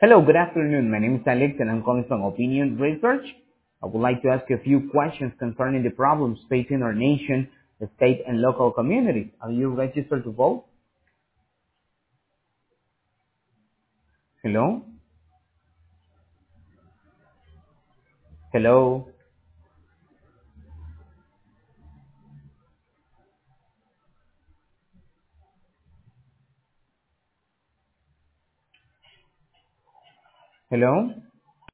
Hello, good afternoon. My name is Alex and I'm calling from Opinion Research. I would like to ask you a few questions concerning the problems facing our nation, the state, and local communities. Are you registered to vote? Hello? Hello? Hello?